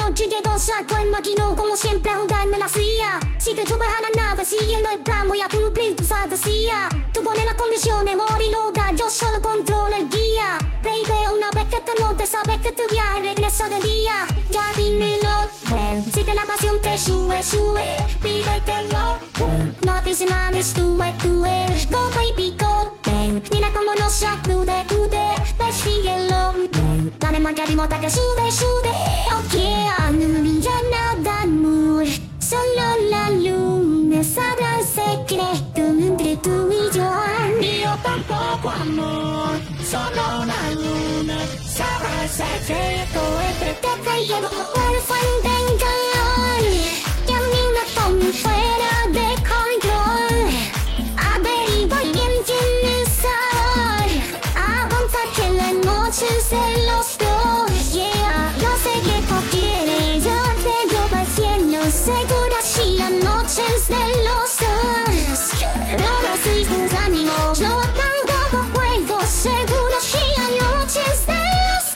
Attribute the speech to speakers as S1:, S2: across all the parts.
S1: noche llegó, sacó el maquinón como siempre a jugarme la fría. Si te tuve a la nave siguiendo el plan, voy a cumplir tu fantasía. Tú pones las condiciones, amor y loca, yo solo controlo el guía. Baby, una vez que te montes, sabes que tu viaje regresa de día. Ya dímelo, si que la pasión te sube, sube, pídetelo. No te nada, tuve, go baby, go. Mira cómo nos sacude, persíguelo. Dale marca remota que sube, sube. Oh yeah, no brilla nada, amor. Solo la luna sabrá el secreto entre tú y yo.
S2: Y yo tampoco, amor. Solo la luna sabrá el secreto entre
S1: Te llevo por fuente en calor. Y a mí me pone fuera de control. Averigua quién tiene el sabor. Avanza que la noche es de los dos. Yeah, yo sé que tú quieres. Yo te llevo al cielo. Segura si la noche es de los dos. No resistes tus ánimos. No tampoco juego. Seguro si la noche es de los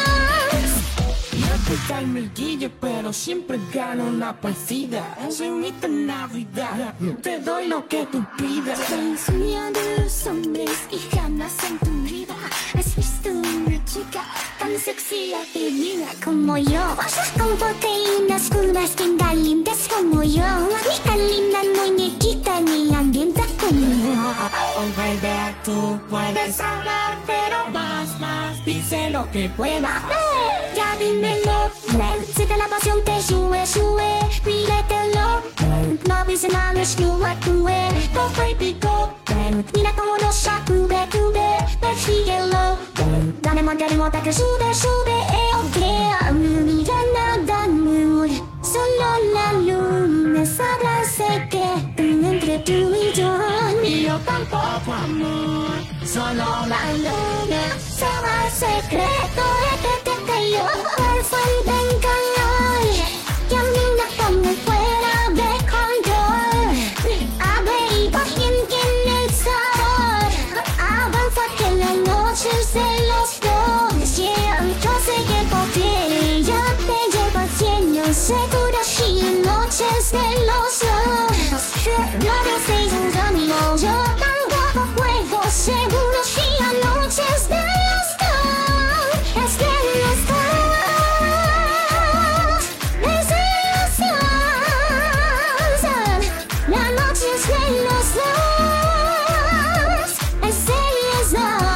S1: dos.
S2: No te calme el guille, pero siempre gano la partida. Soy mi Navidad, te doy lo que tú pidas.
S1: Soy mía de los hombres y jamás en tu vida has visto una chica tan sexy y divina como yo. Con proteínas curvas que calientes como yo. Ni tan linda muñequita ni hambrienta como yo.
S2: Oh baby, tú puedes hablar, pero más, dice lo que pueda.
S1: Ya dímelo, si que la pasión te sube, sube, pídetelo. No dice nada, tuve, go baby, go. Mira cómo nos sacude, persíguelo. Dale marca remota que sube, sube, oh yeah. No mira nada, amor. Solo la luna sabrá el secreto entre tú y yo.
S2: Y yo tampoco, amor. Solo la luna
S1: Sabrá el secreto entre tú y yo. Por fuente en calor. Y a mí me pone fuera de control. Averigua quién tiene el sabor. Avanza que la noche es de los dos. Yeah, yo sé que por ti yo te llevo al cielo. Seguro si la noche es de los dos. No desees tus amigos, yo tampoco juego. Seguro si la noche es de los dos. Es de los dos. Es de los dos. La noche es de los dos. Es de los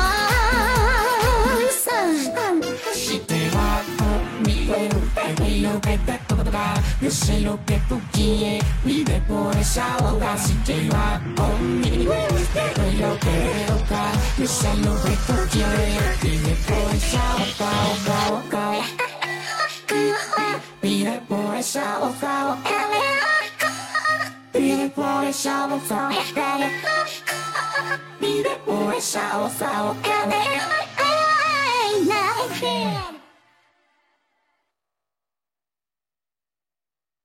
S1: dos.
S2: si te vas conmigo, te doy lo que te toca. Yo sé lo que tú quieres, vive por esa boca. Si te vas conmigo, te doy lo que te toca. Yo sé lo que tú quieres, vive por esa boca. Vive por esa boca. Vive por esa boca. Vive por esa boca.
S1: Hey, now.